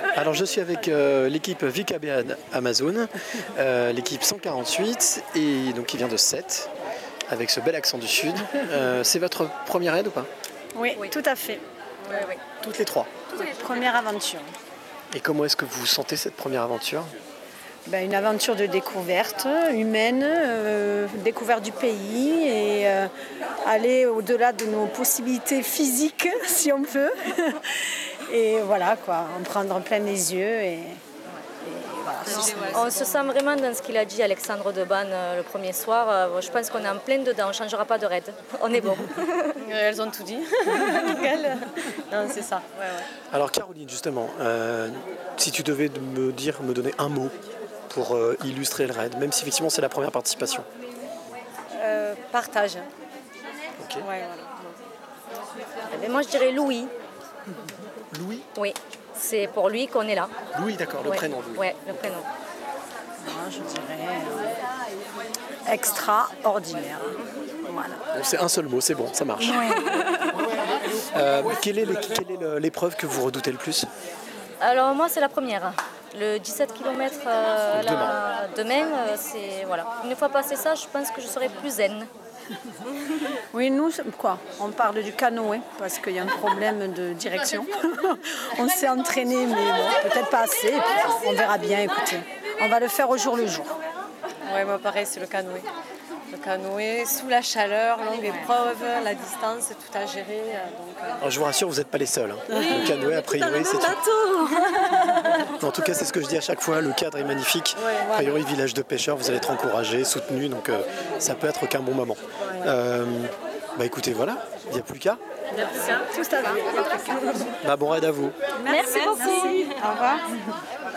Alors je suis avec l'équipe VKB Amazon, l'équipe 148, et donc qui vient de Sète, avec ce bel accent du Sud. C'est votre première aide ou pas? Oui, tout à fait. Oui. Toutes les trois. Première aventure. Et comment est-ce que vous sentez cette première aventure? Une aventure de découverte humaine, découverte du pays et aller au-delà de nos possibilités physiques, si on peut. Et voilà, quoi, en prendre plein les yeux. Et voilà. On se sent vraiment dans ce qu'il a dit Alexandre Deban le premier soir. Je pense qu'on est en plein dedans, on ne changera pas de raid. On est bon. Elles ont tout dit. Nickel. Non, c'est ça. Ouais. Alors Caroline, justement, si tu devais me donner un mot pour illustrer le raid, même si effectivement c'est la première participation. Partage. Ok. Ouais, voilà. Mais moi je dirais Louis. Louis? Oui, c'est pour lui qu'on est là. Louis, d'accord, le Ouais. prénom Louis. Oui, le prénom. Moi, je dirais extraordinaire. Voilà. Bon, c'est un seul mot, c'est bon, ça marche. Quelle est l'épreuve que vous redoutez le plus? Alors moi c'est la première. Le 17 km demain, c'est voilà. Une fois passé ça, je pense que je serai plus zen. Oui, nous, on parle du canoë parce qu'il y a un problème de direction. On s'est entraîné, mais bon, peut-être pas assez. Et puis, on verra bien, écoutez. On va le faire au jour le jour. Ouais, moi pareil, c'est le canoë. Le canoë, sous la chaleur, longue épreuve, la distance, c'est tout à gérer. Alors, je vous rassure, vous n'êtes pas les seuls. Le canoë, a priori, c'est... En tout cas, c'est ce que je dis à chaque fois, le cadre est magnifique. A priori, village de pêcheurs, vous allez être encouragés, soutenus, donc ça peut être qu'un bon moment. Écoutez, voilà, il n'y a plus qu'à. Tout à fait. Bon raid à vous. Merci beaucoup. Au revoir.